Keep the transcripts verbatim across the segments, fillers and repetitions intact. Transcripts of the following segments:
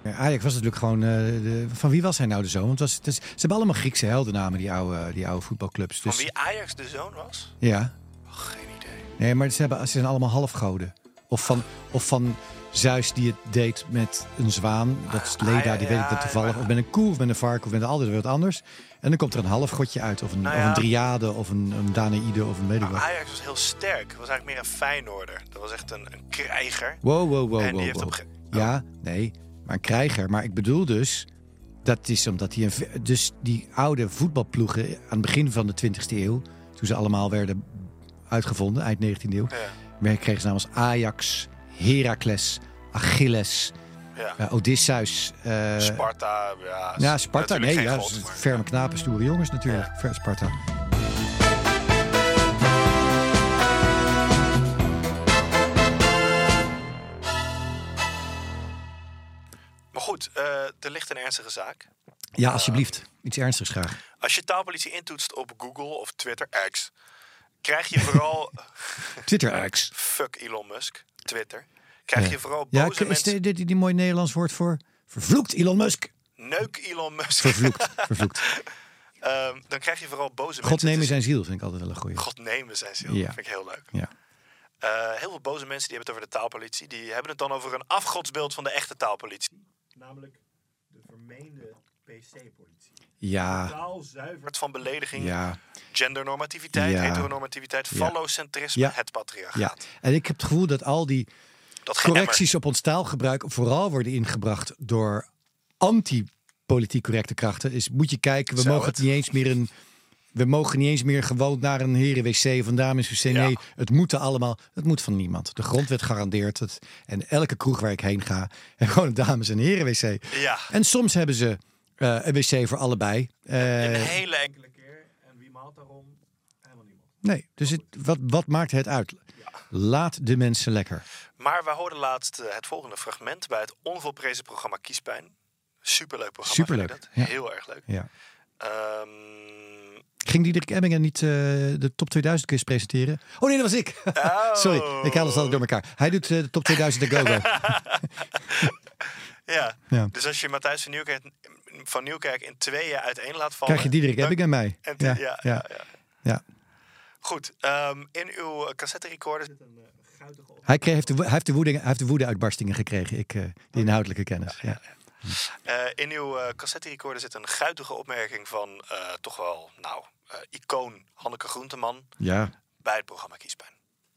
Ajax was natuurlijk gewoon... Uh, de, van wie was hij nou de zoon? Want het was, het is, ze hebben allemaal Griekse heldennamen, die oude, die oude voetbalclubs. Van Dus, wie Ajax de zoon was? Ja. Oh, geen idee. Nee, maar ze, hebben, ze zijn allemaal halfgoden. Of van, of van Zeus die het deed met een zwaan. Dat is Leda, ah, die ja, weet ik dat toevallig. Maar... Of met een koe, of met een varken, of met altijd wat anders. En dan komt er een halfgodje uit. Of een, nou ja. of een driade, of een, een Danaïde, of een weet ik wat. Ajax was heel sterk. Dat was eigenlijk meer een Feyenoorder. Dat was echt een, een krijger. Wow, wow, wow, en die wow, heeft wow. Op ge- oh. Ja, nee, maar een krijger. Maar ik bedoel dus... Dat is omdat hij een... Dus die oude voetbalploegen aan het begin van de twintigste eeuw... Toen ze allemaal werden uitgevonden, eind negentiende eeuw... Ja. kregen ze namens Ajax, Heracles, Achilles... Ja. Uh, Odysseus. Uh, Sparta. Ja, ja Sparta. Nee, ja, god, maar... ferme knapen, stoere jongens natuurlijk. Ja. Sparta. Maar goed, uh, er ligt een ernstige zaak. Ja, alsjeblieft. Iets ernstigs graag. Als je taalpolitie intoetst op Google of Twitter X... krijg je vooral... Twitter X. Fuck Elon Musk. Twitter. Krijg ja. je vooral boze ja, mensen... Is dit die, die, die mooi Nederlands woord voor... Vervloekt Elon Musk. Neuk Elon Musk. Vervloekt. Vervloekt. um, dan krijg je vooral boze God mensen... God nemen zijn ziel vind ik altijd wel een goeie. God nemen zijn ziel. Ja. Vind ik heel leuk. Ja. Uh, heel veel boze mensen die hebben het over de taalpolitie. Die hebben het dan over een afgodsbeeld van de echte taalpolitie. Namelijk de vermeende P C-politie. Ja. Taal zuivert van belediging, ja. gendernormativiteit, ja. heteronormativiteit, ja. fallocentrisme, ja. het patriarchaat. Ja. En ik heb het gevoel dat al die dat correcties op ons taalgebruik vooral worden ingebracht door anti-politiek correcte krachten. Is moet je kijken, we Zou mogen het niet eens meer een... We mogen niet eens meer gewoon naar een herenwc van dames U C. Nee, ja. Het moet allemaal. Het moet van niemand. De grondwet garandeert het. En elke kroeg waar ik heen ga, en gewoon een dames- en herenwc. Ja. En soms hebben ze uh, een wc voor allebei. Uh, een hele enkele keer. En wie maalt daarom? Helemaal niemand. Nee, dus het, wat, wat maakt het uit? Ja. Laat de mensen lekker. Maar we hoorden laatst uh, het volgende fragment bij het onvolprezen programma Kiespijn. Superleuk programma. Superleuk. Ja. Heel erg leuk. Ja. Um, Ging Diederik Ebbingen niet uh, de top tweeduizend quiz presenteren? Oh nee, dat was ik. Oh. Sorry, ik haal het altijd door elkaar. Hij doet uh, de top tweeduizend de go-go. ja. ja, dus als je Matthijs van Nieuwkerk, van Nieuwkerk in tweeën uiteen laat vallen... Krijg je Diederik Ebbingen en mij. En te, ja, ja, ja, ja. ja. Goed, um, in uw cassette recorder zit een uh, guitige op. Hij, kreeg, heeft de, hij, heeft de woede, hij heeft de woede-uitbarstingen gekregen, ik, uh, de inhoudelijke kennis. Ja, ja. ja. Uh, in uw uh, cassette recorder zit een guitige opmerking van uh, toch wel, nou, uh, icoon Hanneke Groenteman ja. bij het programma Kiespijn.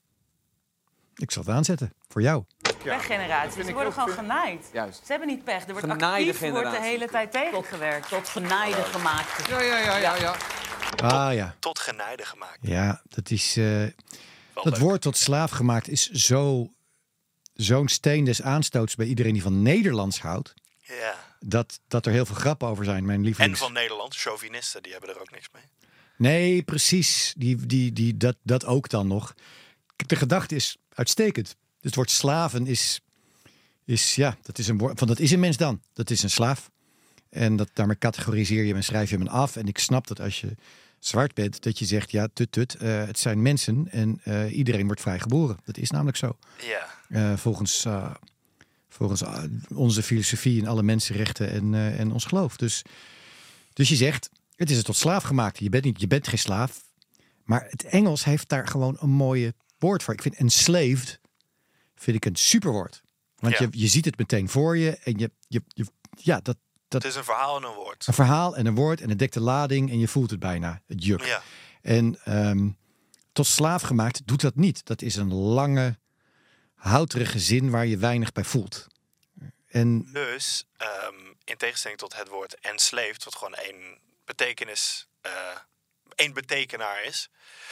Ik zal het aanzetten, voor jou. Pechgeneratie, ze worden gewoon genaaid. Juist. Ze hebben niet pech, er wordt genaaide actief, wordt de hele tijd tegengewerkt. Tot, tot genaaide gemaakt. Ja, ja, ja, ja. ja. Ah ja. Tot, tot genaaide gemaakt. Ja, dat is... Uh, dat leuk. Woord tot slaaf gemaakt is zo, zo'n steen des aanstoots bij iedereen die van Nederlands houdt. Ja. Dat, dat er heel veel grappen over zijn, mijn lievelings... En van Nederland, chauvinisten, die hebben er ook niks mee. Nee, precies. Die, die, die, dat, dat ook dan nog. De gedachte is uitstekend. Dus het woord slaven is... is ja, dat is een woord... Van dat is een mens dan. Dat is een slaaf. En dat, daarmee categoriseer je hem en schrijf je hem af. En ik snap dat als je zwart bent, dat je zegt... Ja, tut, tut. Uh, het zijn mensen en uh, iedereen wordt vrij geboren. Dat is namelijk zo. Ja. Uh, volgens... Uh, Volgens onze filosofie en alle mensenrechten en, uh, en ons geloof. Dus, dus je zegt, het is het tot slaaf gemaakt. Je bent, niet, je bent geen slaaf. Maar het Engels heeft daar gewoon een mooie woord voor. Ik vind enslaved vind ik een superwoord. Want ja. je, je ziet het meteen voor je. En je, je, je, ja, dat, dat, het is een verhaal en een woord. Een verhaal en een woord en het dekt de lading. En je voelt het bijna, het juk. Ja. En um, tot slaaf gemaakt doet dat niet. Dat is een lange... houterige zin waar je weinig bij voelt. En... Dus, um, in tegenstelling tot het woord enslaved, wat gewoon één betekenis, uh, één betekenaar is.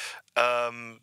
Um,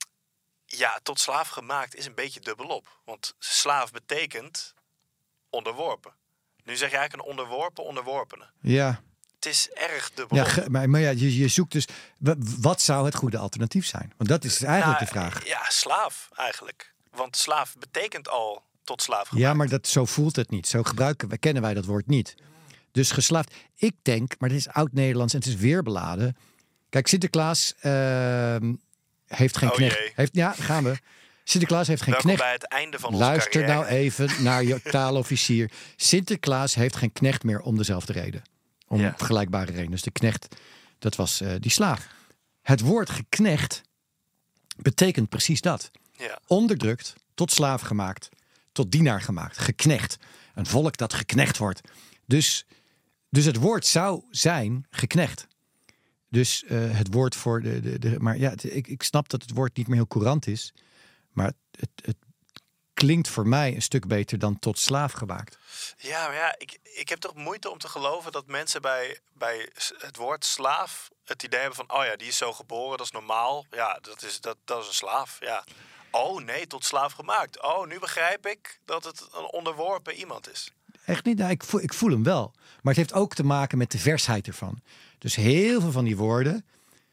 ja, tot slaaf gemaakt is een beetje dubbelop. Want slaaf betekent onderworpen. Nu zeg je eigenlijk een onderworpen onderworpene. Ja. Het is erg dubbelop. Ja, maar, maar ja, je, je zoekt dus... Wat zou het goede alternatief zijn? Want dat is eigenlijk nou, de vraag. Ja, slaaf eigenlijk. Want slaaf betekent al tot slaaf gemaakt. Ja, maar dat, zo voelt het niet. Zo gebruiken, kennen wij dat woord niet. Dus geslaafd. Ik denk, maar dit is oud-Nederlands en het is weerbeladen. Kijk, Sinterklaas uh, heeft geen oh knecht. Heeft, ja, gaan we. Sinterklaas heeft geen Welkom knecht. bij het einde van onze Luister carrière. nou even naar je taalofficier. Sinterklaas heeft geen knecht meer om dezelfde reden. Om Ja. vergelijkbare reden. Dus de knecht, dat was uh, die slaaf. Het woord geknecht betekent precies dat. Ja. Onderdrukt, tot slaaf gemaakt, tot dienaar gemaakt. Geknecht. Een volk dat geknecht wordt. Dus, dus het woord zou zijn geknecht. Dus uh, het woord voor de... de, de maar ja, het, ik, ik snap dat het woord niet meer heel courant is. Maar het, het klinkt voor mij een stuk beter dan tot slaaf gemaakt. Ja, maar ja, ik, ik heb toch moeite om te geloven dat mensen bij, bij het woord slaaf het idee hebben van, oh ja, die is zo geboren, dat is normaal. Ja, dat is, dat, dat is een slaaf, ja. Oh nee, tot slaaf gemaakt. Oh, nu begrijp ik dat het een onderworpen iemand is. Echt niet? Nou, ik, voel, ik voel hem wel. Maar het heeft ook te maken met de versheid ervan. Dus heel veel van die woorden...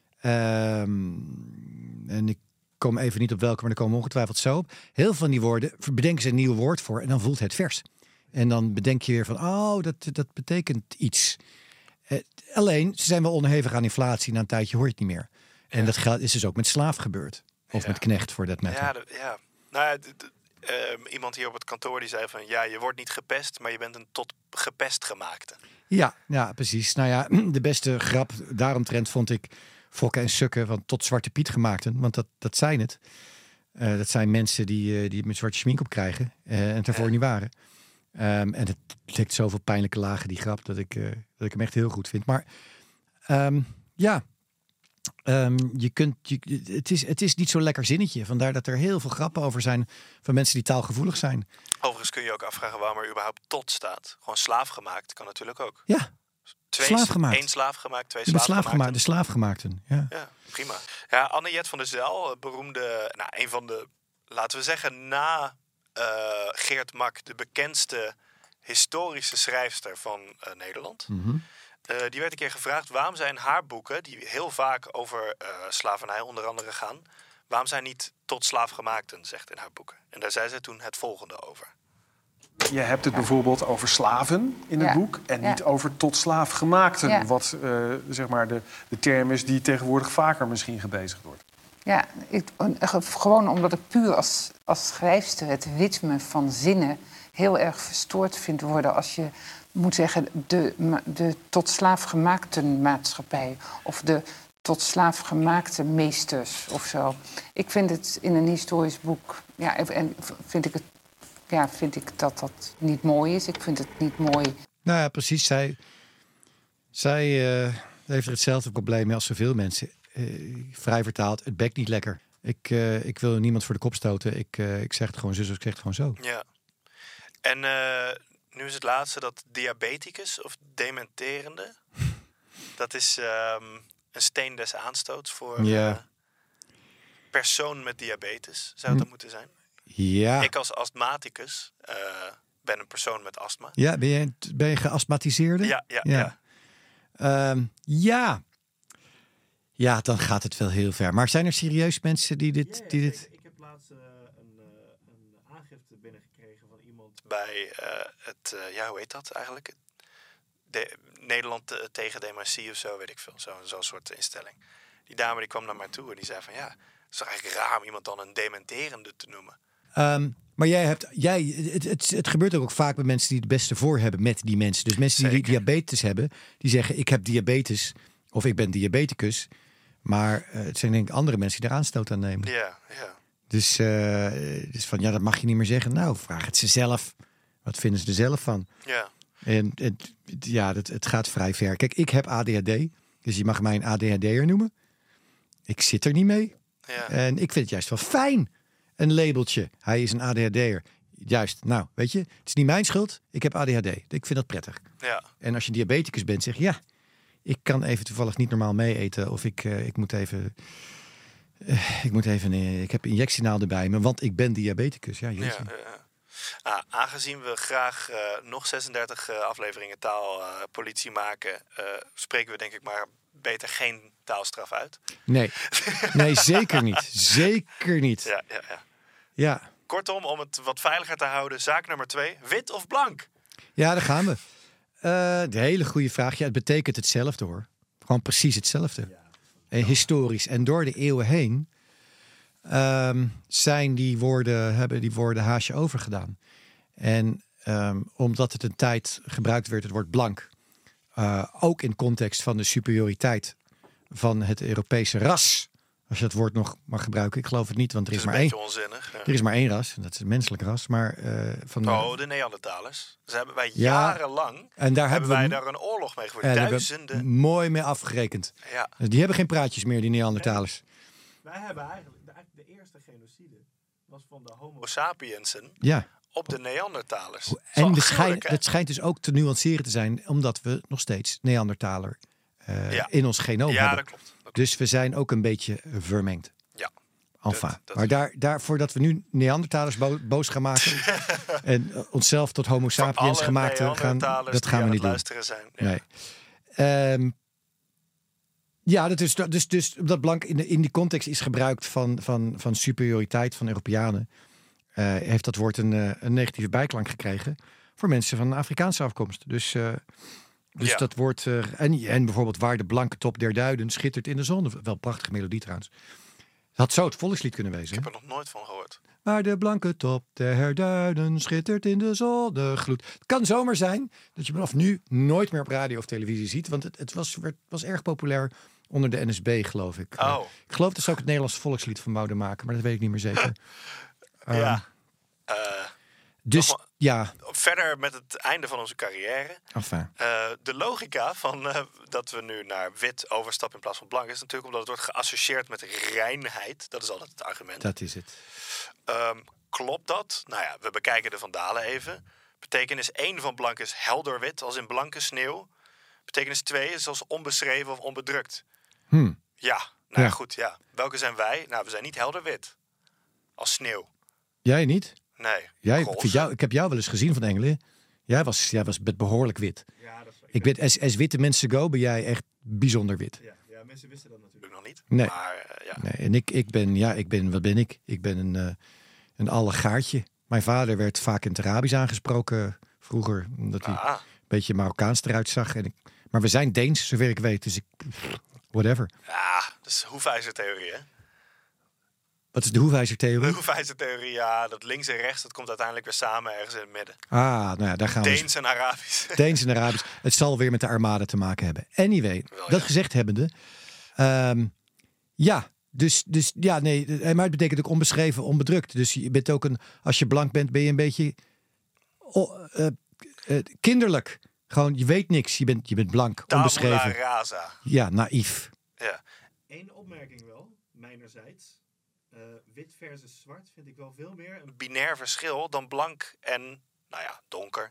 Um, en ik kom even niet op welke, maar daar komen we ongetwijfeld zo op. Heel veel van die woorden bedenken ze een nieuw woord voor en dan voelt het vers. En dan bedenk je weer van, oh, dat, dat betekent iets. Uh, alleen, ze zijn wel onderhevig aan inflatie. Na een tijdje hoor je het niet meer. En ja. dat geldt, is dus ook met slaaf gebeurd. Of ja. met knecht, voor dat matter. Ja, de, ja. Nou ja, de, de, uh, iemand hier op het kantoor die zei van, ja, je wordt niet gepest, maar je bent een tot gepest gemaakte. Ja, ja, precies. Nou ja, de beste grap daaromtrent vond ik Fokken en Sukken van tot Zwarte Piet gemaakten. Want dat, dat zijn het. Uh, dat zijn mensen die, uh, die met zwarte schmink op krijgen. Uh, en het ervoor ja. niet waren. Um, en het trekt zoveel pijnlijke lagen, die grap, dat ik, uh, dat ik hem echt heel goed vind. Maar um, ja, um, je kunt, je, het, is, het is niet zo'n lekker zinnetje. Vandaar dat er heel veel grappen over zijn van mensen die taalgevoelig zijn. Overigens kun je ook afvragen waarom er überhaupt tot staat. Gewoon slaaf gemaakt kan natuurlijk ook. Ja. Twee, slaaf gemaakt. Één slaaf gemaakt, twee de slaaf slaaf gemaakt. De slaafgemaakten, ja. Ja, prima. Ja, Anne-Jet van der Zijl, beroemde, nou, een van de, laten we zeggen, na uh, Geert Mak, de bekendste historische schrijfster van uh, Nederland. Mm-hmm. Uh, die werd een keer gevraagd waarom zijn haar boeken, die heel vaak over uh, slavernij onder andere gaan, waarom zijn niet tot slaafgemaakten, zegt in haar boeken. En daar zei ze toen het volgende over. Je hebt het bijvoorbeeld over slaven in het ja. boek en niet ja. over tot slaafgemaakten. Ja. Wat uh, zeg maar de, de term is die tegenwoordig vaker misschien gebezigd wordt. Ja, ik, gewoon omdat ik puur als, als schrijfster het ritme van zinnen heel erg verstoord vind worden als je moet zeggen de, de tot slaafgemaakten maatschappij of de tot slaafgemaakte meesters of zo. Ik vind het in een historisch boek, ja, en vind ik het Ja, vind ik dat dat niet mooi is. Ik vind het niet mooi. Nou ja, precies. Zij, zij uh, heeft er hetzelfde probleem mee als zoveel mensen. Uh, vrij vertaald, het bekt niet lekker. Ik, uh, ik wil niemand voor de kop stoten. Ik, uh, ik zeg het gewoon zo, ik zeg het gewoon zo. Ja. En uh, nu is het laatste dat diabeticus of dementerende. Dat is um, een steen des aanstoots voor ja. uh, persoon met diabetes. Zou dat hm. moeten zijn? Ja. Ik als astmaticus uh, ben een persoon met astma. Ja, ben je, ben je geastmatiseerde? Ja, ja, ja. Ja. Um, ja. Ja, dan gaat het wel heel ver. Maar zijn er serieus mensen die dit... Ja, ja, die dit... Ik, ik heb laatst uh, een, uh, een aangifte binnengekregen van iemand... Bij uh, het, uh, ja, hoe heet dat eigenlijk? De, Nederland uh, tegen dementie of zo, weet ik veel. Zo'n zo soort instelling. Die dame die kwam naar mij toe en die zei van ja... Het is toch eigenlijk raar om iemand dan een dementerende te noemen. Um, maar jij hebt, jij, het, het, het gebeurt ook vaak bij mensen die het beste voor hebben met die mensen. Dus mensen die, die diabetes hebben, die zeggen ik heb diabetes of ik ben diabeticus. Maar uh, het zijn denk ik andere mensen die er aanstoot aan nemen. Ja, ja. Dus, uh, dus van ja, dat mag je niet meer zeggen. Nou, vraag het ze zelf. Wat vinden ze er zelf van? Ja. En het, ja, het, het gaat vrij ver. Kijk, ik heb A D H D, dus je mag mij een A D H D'er noemen. Ik zit er niet mee. Ja. En ik vind het juist wel fijn. Een labeltje. Hij is een A D H D'er. Juist. Nou, weet je, het is niet mijn schuld. Ik heb A D H D. Ik vind dat prettig. Ja. En als je diabeticus bent, zeg je ja, ik kan even toevallig niet normaal mee eten. Of ik, uh, ik moet even... Uh, ik moet even... Uh, ik heb injectienaalden bij me, want ik ben diabeticus. Ja, ja, ja. Ah, aangezien we graag uh, nog zesendertig uh, afleveringen taalpolitie uh, maken... Uh, spreken we denk ik maar beter geen taalstraf uit. Nee, nee zeker niet. Zeker niet. Ja, ja, ja. Ja. Kortom, om het wat veiliger te houden, zaak nummer twee. Wit of blank? Ja, daar gaan we. Uh, de hele goede vraag. Ja, het betekent hetzelfde hoor. Gewoon precies hetzelfde. En historisch. En door de eeuwen heen um, zijn die woorden, hebben die woorden haasje overgedaan. En um, omdat het een tijd gebruikt werd, het woord blank, uh, ook in context van de superioriteit van het Europese ras. Als je dat woord nog mag gebruiken. Ik geloof het niet, want er is, is maar één. Onzinnig, ja. Er is maar één ras. En dat is het menselijk ras. Maar, uh, van oh, de Neandertalers. Ze hebben wij ja, jarenlang en daar hebben wij we, daar een oorlog mee gevoerd. Duizenden. Mooi mee afgerekend. Ja. Die hebben geen praatjes meer, die Neandertalers. Nee. Wij hebben eigenlijk de, de eerste genocide was van de Homo sapiensen. Ja. Op de Neandertalers. En het schijnt, het schijnt dus ook te nuanceren te zijn, omdat we nog steeds Neandertaler uh, ja. in ons genoom ja, hebben. Dat klopt, dat klopt. Dus we zijn ook een beetje vermengd. Ja. Enfin. Dat, dat maar daar, daarvoor dat we nu Neandertalers bo- boos gaan maken en uh, onszelf tot Homo sapiens gemaakt gaan, dat gaan we niet doen. Zijn, ja. Nee. Um, ja, dat is dus, dus dat blank in, de, in die context is gebruikt van, van, van superioriteit van Europeanen. Uh, heeft dat woord een, uh, een negatieve bijklank gekregen voor mensen van Afrikaanse afkomst. Dus, uh, dus ja. dat woord... Uh, en, en bijvoorbeeld waar de blanke top der duiden schittert in de zon. Wel een prachtige melodie trouwens. Dat zou het volkslied kunnen wezen. Ik heb er nog nooit van gehoord. Waar de blanke top der duiden schittert in de zonnegloed. Het kan zomaar zijn dat je vanaf nu nooit meer op radio of televisie ziet. Want het, het was, werd, was erg populair onder de N S B, geloof ik. Oh. Uh, ik geloof dat ze ook het Nederlandse volkslied van wouden maken. Maar dat weet ik niet meer zeker. Um, ja. Uh, dus maar, ja. Verder met het einde van onze carrière. Enfin. Uh, de logica van uh, dat we nu naar wit overstappen in plaats van blank is natuurlijk omdat het wordt geassocieerd met reinheid. Dat is altijd het argument. Dat is het. Um, klopt dat? Nou ja, we bekijken de Vandalen even. Betekenis één van blank is helder wit, als in blanke sneeuw. Betekenis twee is als onbeschreven of onbedrukt. Hmm. Ja, nou ja. goed, ja. Welke zijn wij? Nou, we zijn niet helder wit. Als sneeuw. Jij niet? Nee. Jij, voor jou, ik heb jou wel eens gezien van Engelen. Jij was, jij was behoorlijk wit. Ja, dat is, ik ik weet, als, als witte mensen go, ben jij echt bijzonder wit. Ja, ja mensen wisten dat natuurlijk nog niet. Nee. Maar, uh, ja. nee. En ik, ik ben, ja, ik ben, wat ben ik? Ik ben een, uh, een allegaartje. Mijn vader werd vaak in het Arabisch aangesproken vroeger. Omdat hij ah. een beetje Marokkaans eruit zag. En ik, maar we zijn Deens, zover ik weet. Dus ik, whatever. Ja, dat is hoefijzertheorie, hè? Wat is de hoefijzertheorie? De hoefijzertheorie, ja. Dat links en rechts, dat komt uiteindelijk weer samen ergens in het midden. Ah, nou ja, daar gaan we. Deens en Arabisch. Deens en Arabisch. Het zal weer met de armada te maken hebben. Anyway, Wel, dat ja. gezegd hebbende. Um, ja, dus, dus ja, nee. Maar het betekent ook onbeschreven, onbedrukt. Dus je bent ook een, als je blank bent, ben je een beetje oh, uh, uh, kinderlijk. Gewoon, je weet niks. Je bent, je bent blank, Tabula onbeschreven. rasa. Ja, naïef. Ja. Eén opmerking wel, mijnerzijds. Uh, wit versus zwart vind ik wel veel meer een binair verschil dan blank en, nou ja, donker.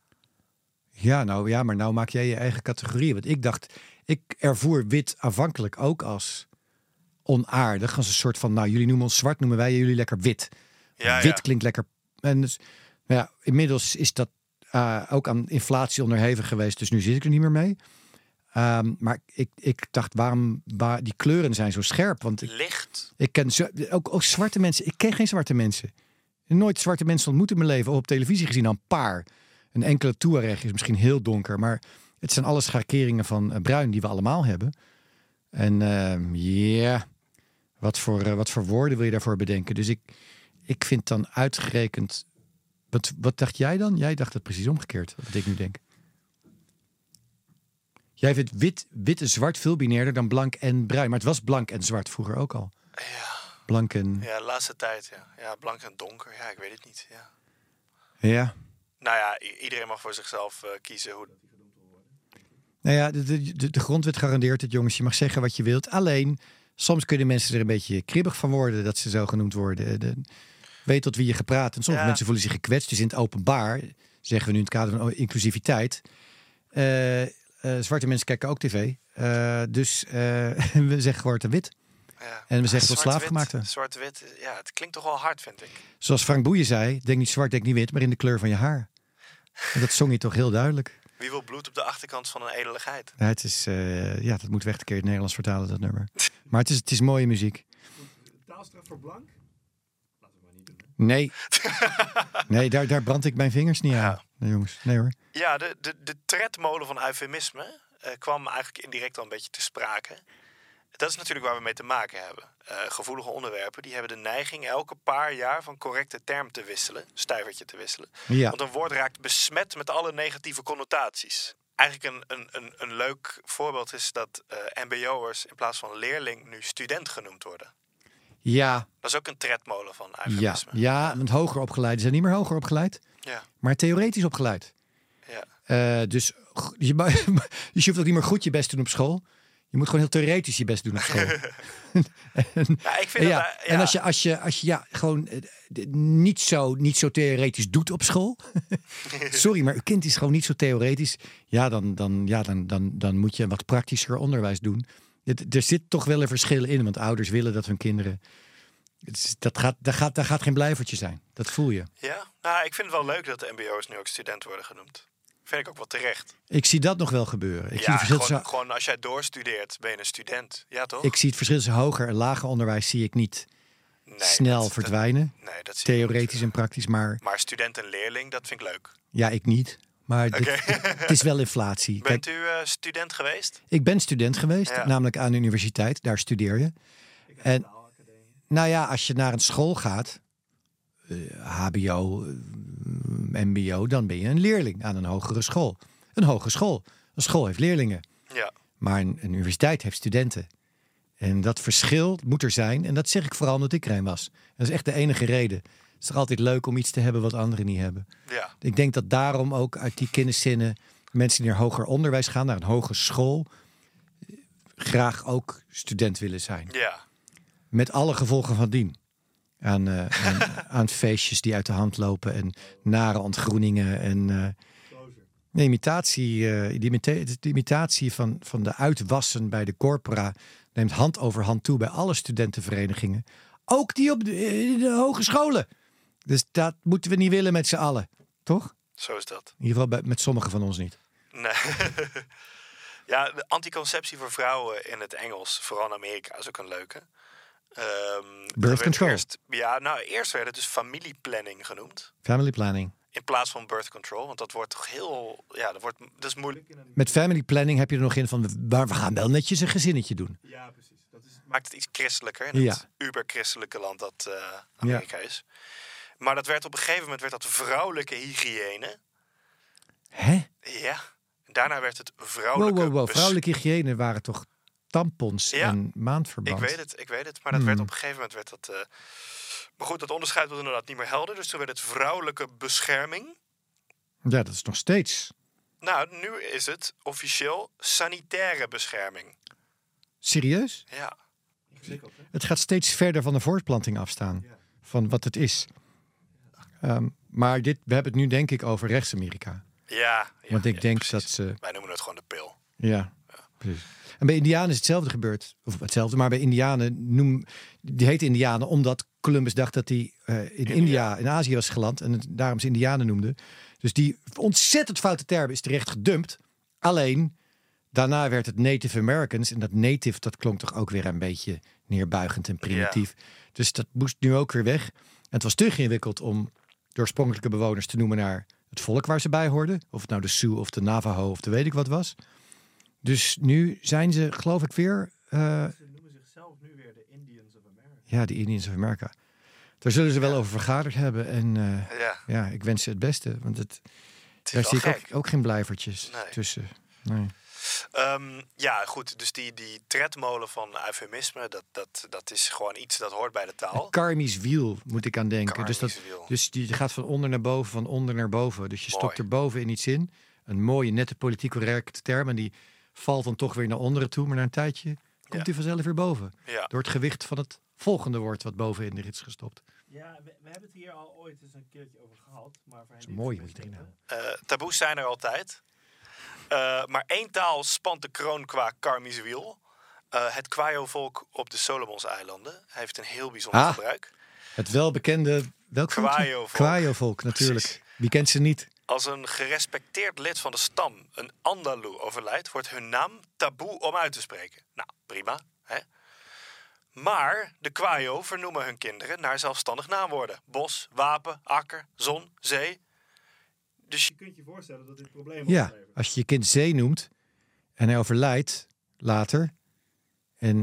Ja, nou ja, maar nou maak jij je eigen categorie. Want ik dacht, ik ervoer wit aanvankelijk ook als onaardig. Als een soort van, nou, jullie noemen ons zwart, noemen wij jullie lekker wit. Ja, wit ja. klinkt lekker. En dus, nou ja, inmiddels is dat uh, ook aan inflatie onderhevig geweest. Dus nu zit ik er niet meer mee. Um, maar ik, ik dacht, waarom waar, die kleuren zijn zo scherp? Want ik, licht. Ik ken zo, ook, ook zwarte mensen. Ik ken geen zwarte mensen. Nooit zwarte mensen ontmoet in mijn leven. Op televisie gezien al een paar. Een enkele Tuareg is misschien heel donker. Maar het zijn alle schakeringen van uh, bruin die we allemaal hebben. En ja, uh, yeah, wat, voor, uh, wat voor woorden wil je daarvoor bedenken? Dus ik, ik vind dan uitgerekend... Wat, wat dacht jij dan? Jij dacht het precies omgekeerd, wat ik nu denk. Jij vindt wit, wit en zwart veel binairder dan blank en bruin. Maar het was blank en zwart vroeger ook al. Ja. Blank en... Ja, de laatste tijd, ja. Ja, blank en donker. Ja, ik weet het niet, ja. Ja. Nou ja, i- iedereen mag voor zichzelf uh, kiezen hoe... Nou ja, de, de, de grondwet garandeert het, jongens. Je mag zeggen wat je wilt. Alleen, soms kunnen mensen er een beetje kribbig van worden... dat ze zo genoemd worden. De, weet tot wie je gepraat. En sommige ja. mensen voelen zich gekwetst. Dus in het openbaar, zeggen we nu in het kader van inclusiviteit... Uh, uh, zwarte mensen kijken ook tv. Uh, dus uh, we zeggen gewoon te wit. Ja. En we zeggen tot slaafgemaakte. Zwart-wit, ja, het klinkt toch wel hard, vind ik. Zoals Frank Boeien zei, denk niet zwart, denk niet wit... maar in de kleur van je haar. En dat zong je toch heel duidelijk. Wie wil bloed op de achterkant van een edeligheid? Ja, het is, uh, ja, dat moet weg een keer in het Nederlands vertalen, dat nummer. Maar het is, het is mooie muziek. Taalstraf voor blank? Laten we maar niet doen. Hè? Nee. Nee, daar, daar brand ik mijn vingers niet aan. Ja. Nee, jongens. Nee hoor. Ja, de, de, de tredmolen van eufemisme uh, kwam eigenlijk indirect al een beetje te sprake. Dat is natuurlijk waar we mee te maken hebben. uh, gevoelige onderwerpen, die hebben de neiging elke paar jaar van correcte term te wisselen, stuivertje te wisselen. Ja. Want een woord raakt besmet met alle negatieve connotaties. Eigenlijk een, een, een, een leuk voorbeeld is dat uh, mbo'ers in plaats van leerling nu student genoemd worden. Ja. Dat is ook een tredmolen van eufemisme. Ja, ja, want hoger opgeleiden zijn niet meer hoger opgeleid, ja. maar theoretisch opgeleid. Ja. Uh, dus, je, dus je hoeft ook niet meer goed je best te doen op school. Je moet gewoon heel theoretisch je best doen op school. en, ja, ik vind ja, dat, uh, ja. en als je, als je, als je ja, gewoon uh, niet, zo, niet zo theoretisch doet op school. Sorry, maar uw kind is gewoon niet zo theoretisch. Ja, dan, dan, ja dan, dan, dan moet je wat praktischer onderwijs doen. Het, er zit toch wel een verschil in, want ouders willen dat hun kinderen... Het, dat gaat, daar, gaat, daar gaat geen blijvertje zijn. Dat voel je. Ja, nou, ik vind het wel leuk dat de mbo'ers nu ook student worden genoemd. Vind ik ook wel terecht. Ik zie dat nog wel gebeuren. Ik ja, zie het verschil gewoon, tussen... gewoon als jij doorstudeert, ben je een student. Ja, toch? Ik zie het verschil tussen hoger en lager onderwijs zie ik niet nee, snel dat, verdwijnen. Dat, nee, dat zie Theoretisch niet. en praktisch, maar... Maar student en leerling, dat vind ik leuk. Ja, ik niet. Maar okay. dit, het is wel inflatie. Bent Kijk, u uh, student geweest? Ik ben student geweest, ja. namelijk aan de universiteit. Daar studeer je. En nou ja, als je naar een school gaat, uh, hbo, uh, mbo, dan ben je een leerling aan een hogere school. Een hogeschool. Een school heeft leerlingen. Ja. Maar een, een universiteit heeft studenten. En dat verschil moet er zijn. En dat zeg ik vooral omdat ik er een was. Dat is echt de enige reden. Het is toch altijd leuk om iets te hebben wat anderen niet hebben. Ja. Ik denk dat daarom ook uit die kenniszinnen mensen die naar hoger onderwijs gaan, naar een hogeschool, graag ook student willen zijn. Ja. Met alle gevolgen van dien. Aan, uh, aan, aan feestjes die uit de hand lopen en nare ontgroeningen en uh, de imitatie, uh, die imita- de imitatie van, van de uitwassen bij de corpora neemt hand over hand toe bij alle studentenverenigingen. Ook die op de, in de hogescholen. Dus dat moeten we niet willen met z'n allen. Toch? Zo is dat. In ieder geval bij, met sommigen van ons niet. Nee. Ja, de anticonceptie voor vrouwen in het Engels, vooral in Amerika, is ook een leuke. Um, birth control. Eerst, ja, nou, eerst werd het dus familieplanning genoemd. Family planning. In plaats van birth control, want dat wordt toch heel... Ja, dat, wordt, dat is moeilijk. Met family planning heb je er nog in van, waar we gaan wel netjes een gezinnetje doen. Ja, precies. Dat is... Maakt het iets christelijker in ja. het uber-christelijke land dat uh, Amerika ja. is. Maar dat werd op een gegeven moment werd dat vrouwelijke hygiëne. Hè? Ja. Daarna werd het vrouwelijke... Wow, wow, wow. Bes- vrouwelijke hygiëne waren toch tampons ja. en maandverband? Ik weet het, ik weet het. Maar dat hmm. werd op een gegeven moment... werd dat. Uh... Maar goed, dat onderscheid was inderdaad niet meer helder. Dus toen werd het vrouwelijke bescherming. Ja, dat is nog steeds. Nou, nu is het officieel sanitaire bescherming. Serieus? Ja. Het gaat steeds verder van de voortplanting afstaan. Ja. Van wat het is. Um, maar dit, we hebben het nu denk ik over rechts-Amerika. Ja, ja. Want ik ja, denk precies. dat ze... Wij noemen het gewoon de pil. Ja, ja, precies. En bij Indianen is hetzelfde gebeurd. Of hetzelfde, maar bij Indianen noem... Die heette Indianen omdat Columbus dacht dat hij uh, in India. India, in Azië was geland. En het daarom ze Indianen noemde. Dus die ontzettend foute term is terecht gedumpt. Alleen, daarna werd het Native Americans. En dat native, dat klonk toch ook weer een beetje neerbuigend en primitief. Ja. Dus dat moest nu ook weer weg. En het was te ingewikkeld om de oorspronkelijke bewoners te noemen naar het volk waar ze bij hoorden. Of het nou de Sioux of de Navajo of de weet ik wat was. Dus nu zijn ze, geloof ik, weer... Uh, ze noemen zichzelf nu weer de Indians of America. Ja, de Indians of America. Daar zullen ze wel ja. over vergaderd hebben. En uh, ja. ja, ik wens ze het beste. Want het, het daar zie gek. ik ook, ook geen blijvertjes nee. tussen. Nee. Um, ja, goed. Dus die, die tredmolen van eufemisme, dat, dat, dat is gewoon iets dat hoort bij de taal. Het karmisch wiel moet ik aan denken. Karmisch dus, dat, wiel. dus die gaat van onder naar boven, van onder naar boven. Dus je Mooi. stopt er bovenin iets in. Een mooie, nette, politiek correcte term. En die valt dan toch weer naar onderen toe. Maar na een tijdje komt ja. die vanzelf weer boven. Ja. Door het gewicht van het volgende woord wat bovenin er is gestopt. Ja, we, we hebben het hier al ooit eens een keertje over gehad. Maar voor dat is mooi, moet je erin houden. Uh, taboes zijn er altijd. Uh, maar één taal spant de kroon qua karmisch wiel. Uh, het Kwajo-volk op de Salomonseilanden heeft een heel bijzonder ah, gebruik. Het welbekende... Welk Kwajo-volk. Kwajo-volk, natuurlijk. Precies. Wie kent ze niet? Als een gerespecteerd lid van de stam, een Andalou, overlijdt, wordt hun naam taboe om uit te spreken. Nou, prima, hè? Maar de Kwajo vernoemen hun kinderen naar zelfstandig naamwoorden. Bos, wapen, akker, zon, zee. Dus je kunt je voorstellen dat dit probleem Ja, oplevert. als je je kind Zee noemt en hij overlijdt later en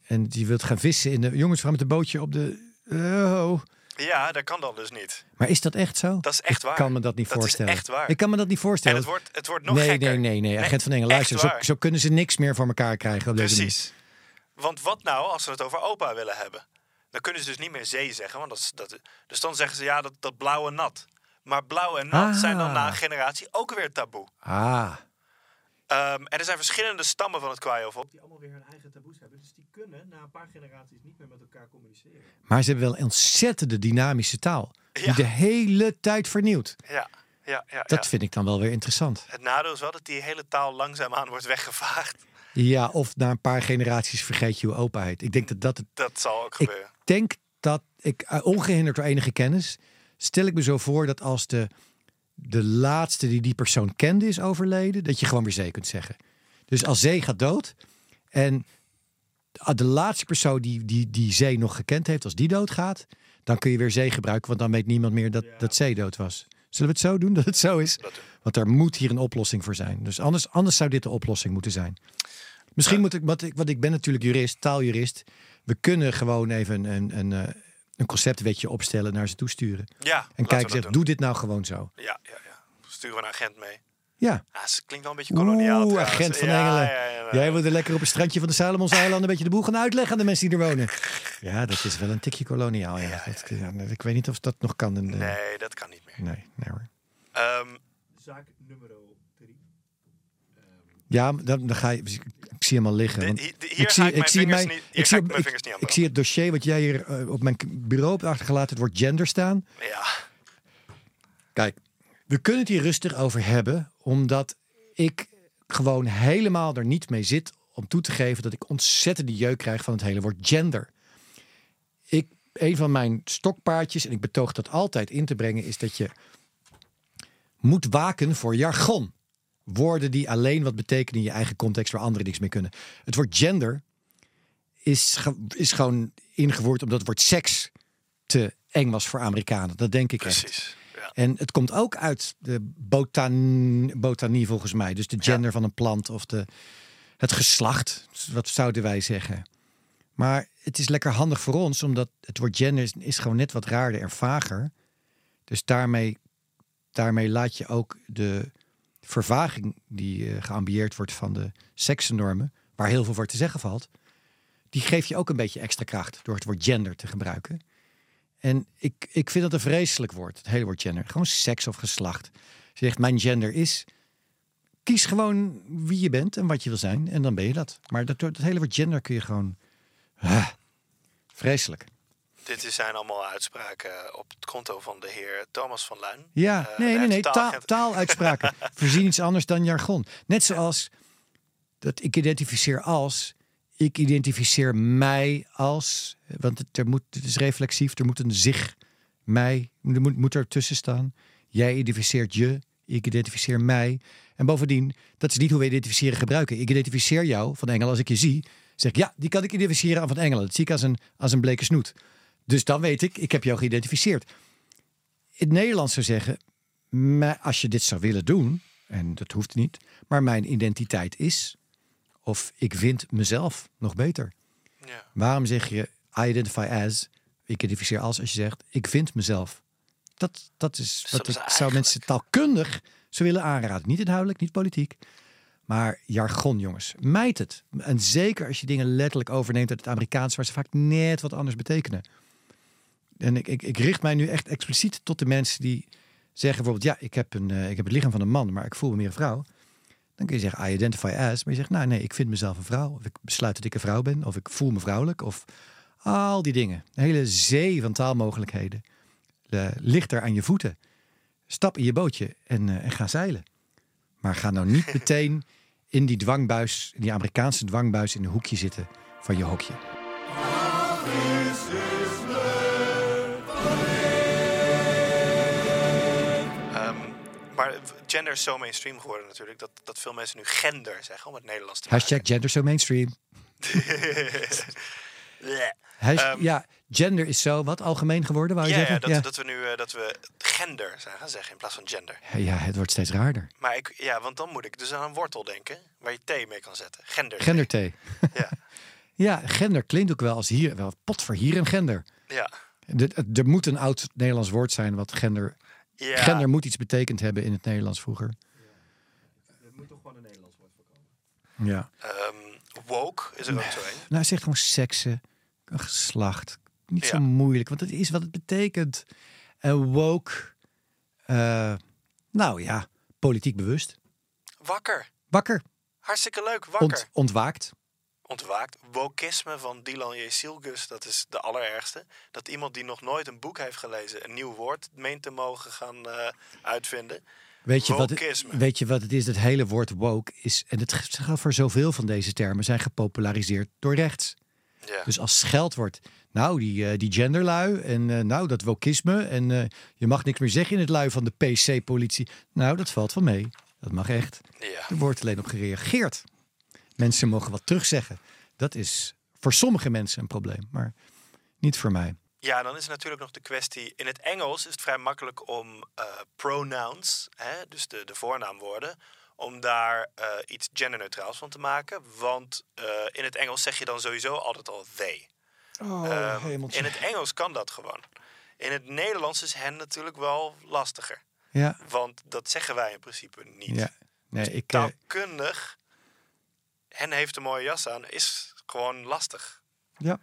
En die wilt gaan vissen in de... Jongens, we gaan met een bootje op de... Oh. Ja, dat kan dan dus niet. Maar is dat echt zo? Dat is echt waar. Ik kan me dat niet dat voorstellen. Is echt waar. Ik kan me dat niet voorstellen. En het wordt, het wordt nog nee, gekker. Nee, nee, nee. Agent van Engel, luister. Zo, zo kunnen ze niks meer voor elkaar krijgen op deze manier. Precies. Want wat nou als ze het over opa willen hebben? Dan kunnen ze dus niet meer zee zeggen. Want dat is, dat, dus dan zeggen ze ja, dat, dat blauw en nat. Maar blauw en nat ah. zijn dan na een generatie ook weer taboe. Ah. Um, en er zijn verschillende stammen van het kwaaienvolk die allemaal weer hun eigen taboes hebben. Dus die kunnen na een paar generaties niet meer met elkaar communiceren. Maar ze hebben wel een ontzettende dynamische taal. Die ja. de hele tijd vernieuwt. Ja, ja, ja. Dat ja. vind ik dan wel weer interessant. Het nadeel is wel dat die hele taal langzaamaan wordt weggevaagd. Ja, of na een paar generaties vergeet je hoe opa heet. Ik denk dat dat... Het, dat zal ook gebeuren. Ik denk dat ik, ongehinderd door enige kennis... stel ik me zo voor dat als de... de laatste die die persoon kende is overleden... dat je gewoon weer zee kunt zeggen. Dus als zee gaat dood... en de laatste persoon die, die die zee nog gekend heeft... als die doodgaat... dan kun je weer zee gebruiken... want dan weet niemand meer dat, ja. dat zee dood was. Zullen we het zo doen dat het zo is? Want er moet hier een oplossing voor zijn. Dus anders, anders zou dit de oplossing moeten zijn. Misschien ja. moet ik... Want ik, want ik ben natuurlijk jurist, taaljurist... we kunnen gewoon even een... een, een een conceptwetje opstellen, naar ze toesturen. Ja, en kijken, zeg, doe dit nou gewoon zo. Ja, ja, ja. Sturen we een agent mee. Ja. ja het klinkt wel een beetje koloniaal. Oeh, agent van ja, Engelen. Ja, ja, ja, Jij wilde lekker op een strandje van de Salomonseilanden een beetje de boel gaan uitleggen aan de mensen die er wonen. Ja, dat is wel een tikje koloniaal. Ja. Ja, dat, ja, ja. Ik weet niet of dat nog kan. In de... Nee, dat kan niet meer. Nee, nee hoor. Um, Zaak nummer drie. Um, ja, dan, dan ga je... Ik zie hem al liggen. Want hier hier ik zie, ik, ik zie mijn, niet, ik zie, mijn ik, vingers niet aan. Ik zie het dossier wat jij hier uh, op mijn bureau hebt achtergelaten. Het woord gender staan. Ja. Kijk, we kunnen het hier rustig over hebben. Omdat ik gewoon helemaal er niet mee zit om toe te geven dat ik ontzettende jeuk krijg van het hele woord gender. Ik, een van mijn stokpaardjes, en ik betoog dat altijd in te brengen, is dat je moet waken voor jargon. Woorden die alleen wat betekenen in je eigen context waar anderen niks mee kunnen. Het woord gender is, is gewoon ingevoerd omdat het woord seks te eng was voor Amerikanen. Dat denk ik Precies, echt. Ja. En het komt ook uit de botan, botanie volgens mij. Dus de gender ja. van een plant of de, het geslacht. Wat zouden wij zeggen? Maar het is lekker handig voor ons, omdat het woord gender is, is gewoon net wat raarder en vager. Dus daarmee, daarmee laat je ook de vervaging die uh, geambieerd wordt van de seksennormen, waar heel veel voor te zeggen valt, die geef je ook een beetje extra kracht door het woord gender te gebruiken. En ik, ik vind dat een vreselijk woord, het hele woord gender. Gewoon seks of geslacht. Je zegt, mijn gender is, kies gewoon wie je bent en wat je wil zijn en dan ben je dat. Maar dat, dat hele woord gender kun je gewoon, ah, vreselijk. Dit zijn allemaal uitspraken op het konto van de heer Thomas van Luijn. Ja, uh, nee, nee, nee. Taal, taaluitspraken. Voorzien iets anders dan jargon. Net zoals dat ik identificeer als, ik identificeer mij als, want het, er moet, het is reflexief, er moet een zich, mij, er moet, moet er tussen staan. Jij identificeert je, ik identificeer mij. En bovendien, dat is niet hoe we identificeren gebruiken. Ik identificeer jou, Van Engelen, als ik je zie, zeg ik, ja, die kan ik identificeren aan Van Engelen. Dat zie ik als een, als een bleke snoet. Dus dan weet ik, ik heb jou geïdentificeerd. In het Nederlands zou zeggen, maar als je dit zou willen doen, en dat hoeft niet, maar mijn identiteit is, of ik vind mezelf nog beter. Ja. Waarom zeg je I identify as, ik identificeer als, als je zegt, ik vind mezelf. Dat, dat is wat ik zou mensen taalkundig zou willen aanraden. Niet inhoudelijk, niet politiek. Maar jargon, jongens. Mijt het. En zeker als je dingen letterlijk overneemt uit het Amerikaans, waar ze vaak net wat anders betekenen. En ik, ik, ik richt mij nu echt expliciet tot de mensen die zeggen bijvoorbeeld, ja, ik heb, een, uh, ik heb het lichaam van een man, maar ik voel me meer een vrouw. Dan kun je zeggen, I identify as. Maar je zegt, nou nee, ik vind mezelf een vrouw. Of ik besluit dat ik een vrouw ben. Of ik voel me vrouwelijk. Of al die dingen. Een hele zee van taalmogelijkheden. Uh, ligt er aan je voeten. Stap in je bootje en, uh, en ga zeilen. Maar ga nou niet meteen in die dwangbuis, in die Amerikaanse dwangbuis in een hoekje zitten van je hokje. Um, maar gender is zo mainstream geworden natuurlijk, dat, dat veel mensen nu gender zeggen om het Nederlands te Hashtag maken. Gender so mainstream. Hashtag, um, ja, gender is zo wat algemeen geworden, wou je ja, zeggen? Ja, dat, ja, dat we nu uh, dat we gender zijn gaan zeggen in plaats van gender. Ja, het wordt steeds raarder. Maar ik, ja, want dan moet ik dus aan een wortel denken waar je thee mee kan zetten. Gender. Gender thee. Ja. Ja, gender klinkt ook wel als hier. Wel, pot voor hier en gender. Ja. Er, er moet een oud Nederlands woord zijn wat gender... Ja. Gender moet iets betekend hebben in het Nederlands vroeger. Ja. Er moet toch gewoon een Nederlands woord voor komen. Ja. Um, woke is er ook zo een. Nou, zeg gewoon seksen, geslacht. Niet Ja. zo moeilijk, want het is wat het betekent. En woke, uh, nou ja, politiek bewust. Wakker. Wakker. Hartstikke leuk, wakker. Ont, ontwaakt. Ontwaakt. Wokisme van Dylan J. Sielgus, dat is de allerergste. Dat iemand die nog nooit een boek heeft gelezen... een nieuw woord meent te mogen gaan uh, uitvinden. Weet je, wat het, weet je wat het is? Dat hele woord woke is... en het gaat voor zoveel van deze termen... zijn gepopulariseerd door rechts. Ja. Dus als scheldwoord... nou, die, uh, die genderlui en uh, nou, dat wokisme... en uh, je mag niks meer zeggen in het lui van de P C-politie. Nou, dat valt wel mee. Dat mag echt. Ja. Er wordt alleen op gereageerd. Mensen mogen wat terugzeggen. Dat is voor sommige mensen een probleem, maar niet voor mij. Ja, dan is er natuurlijk nog de kwestie... in het Engels is het vrij makkelijk om uh, pronouns, hè, dus de, de voornaamwoorden... om daar uh, iets genderneutraals van te maken. Want uh, in het Engels zeg je dan sowieso altijd al they. Oh, um, in het Engels kan dat gewoon. In het Nederlands is hen natuurlijk wel lastiger. Ja. Want dat zeggen wij in principe niet. Ja. Nee, dus ik, taalkundig... hen heeft een mooie jas aan, is gewoon lastig. Ja.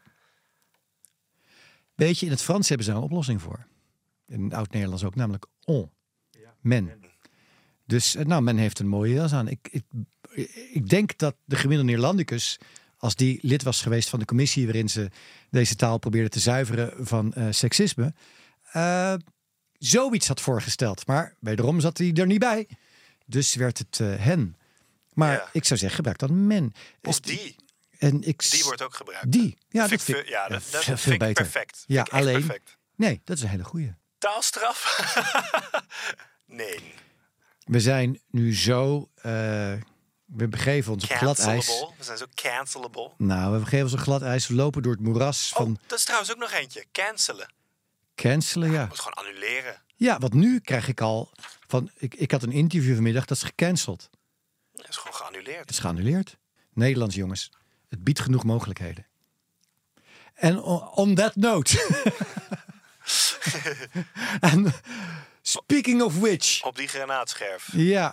Weet je, in het Frans hebben ze een oplossing voor. In het Oud-Nederlands ook, namelijk on. Ja. Men. Dus, nou, men heeft een mooie jas aan. Ik, ik, ik denk dat de gemiddelde Neerlandicus, als die lid was geweest van de commissie waarin ze deze taal probeerden te zuiveren van uh, seksisme, uh, zoiets had voorgesteld. Maar wederom zat hij er niet bij. Dus werd het uh, hen. Maar ja. ik zou zeggen, gebruik dan men. Of die. En ik, die wordt ook gebruikt. Die. Ja, vind dat vind ik ja, dat, dat veel, vind ik beter. perfect. Ja, vind ik alleen. Perfect. Nee, dat is een hele goeie. Taalstraf? Nee. We zijn nu zo... Uh, we begeven ons op glad ijs. We zijn zo cancelable. Nou, we begeven ons op glad ijs. We lopen door het moeras van... Oh, dat is trouwens ook nog eentje. Cancelen. Cancelen, ja. Je moet gewoon annuleren. Ja, want nu krijg ik al... van. Ik, ik had een interview vanmiddag, dat is gecanceld. Het is gewoon geannuleerd. Het is geannuleerd. Nederlands, jongens. Het biedt genoeg mogelijkheden. En on, on that note... en speaking of which... Op die granaatscherf. Ja.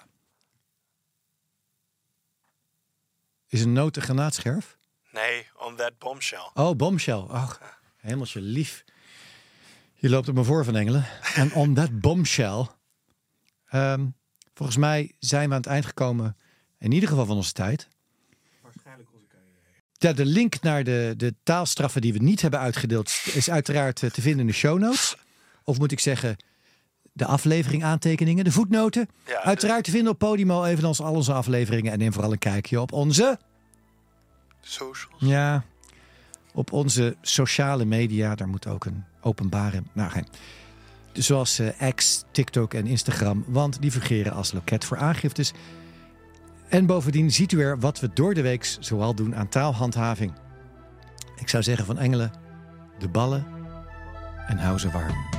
Is een noot een granaatscherf? Nee, on that bombshell. Oh, bombshell. Ach, hemeltje lief. Je loopt op me voor van Engelen. En on that bombshell... Um, volgens mij zijn we aan het eind gekomen... in ieder geval van onze tijd. Waarschijnlijk onze carrière. Ja, de link naar de, de taalstraffen die we niet hebben uitgedeeld... is uiteraard te vinden in de show notes. Of moet ik zeggen... de aflevering aantekeningen, de voetnoten. Ja, uiteraard de... te vinden op Podimo, evenals al onze afleveringen. En neem vooral een kijkje op onze... socials. Ja, op onze sociale media. Daar moet ook een openbare... Nou, geen... Zoals uh, X, TikTok en Instagram. Want die fungeren als loket voor aangiftes. En bovendien ziet u er wat we door de week zoal doen aan taalhandhaving. Ik zou zeggen van Engelen, de ballen en hou ze warm.